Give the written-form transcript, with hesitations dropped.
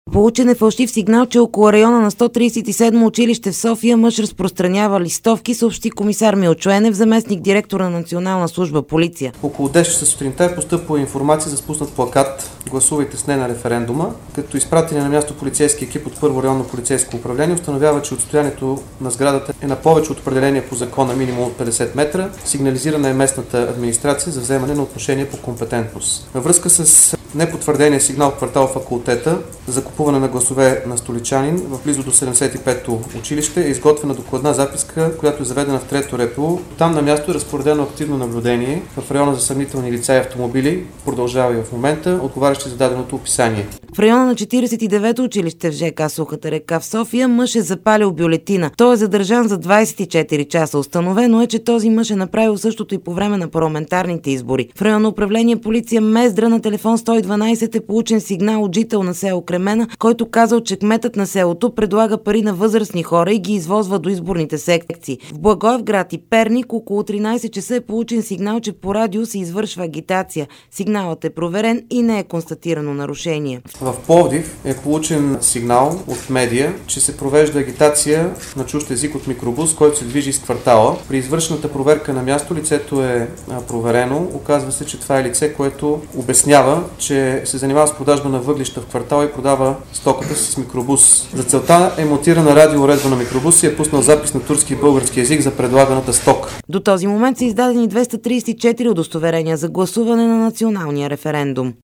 Получен е фалшив сигнал, че около района на 137 училище в София мъж разпространява листовки, съобщи комисар Милчо Енев, заместник директор на Национална служба полиция. Около 10 часа сутринта е постъпила информация за спуснат плакат "Гласувайте с не" на референдума, като изпратени на място полицейски екип от Първо районно полицейско управление установява, че отстоянието на сградата е на повече от определение по закона минимум от 50 метра. Сигнализирана е местната администрация за вземане на отношение по компетентност. Във връзка с непотвърдения сигнал в квартал Факултета за купуване на гласове на столичанин в близо до 75-то училище е изготвена докладна записка, която е заведена в трето РПУ. Там на място е разпоредено активно наблюдение в района за съмнителни лица и автомобили. Продължава и в момента, отговарящи за даденото описание. В района на 49-то училище в ЖК Сухата река в София мъж е запалил бюлетина. Той е задържан за 24 часа. Установено е, че този мъж е направил същото и по време на парламентарните избори. В районно управление полиция Мездра на телефон 112 е получен сигнал от жител на село Кремена, който казал, че кметът на селото предлага пари на възрастни хора и ги извозва до изборните секции. В Благоевград и Перник около 13 часа е получен сигнал, че по радио се извършва агитация. Сигналът е проверен и не е констатирано нарушение. В Пловдив е получен сигнал от медия, че се провежда агитация на чужд език от микробус, който се движи из квартала. При извършената проверка на място лицето е проверено. Оказва се, че това е лице, което обяснява, че се занимава с продажба на въглища в квартала и продава стоката си с микробус. За целта е монтирана радиоуредба на микробус и е пуснал запис на турски и български език за предлаганата стока. До този момент са издадени 234 удостоверения за гласуване на националния референдум.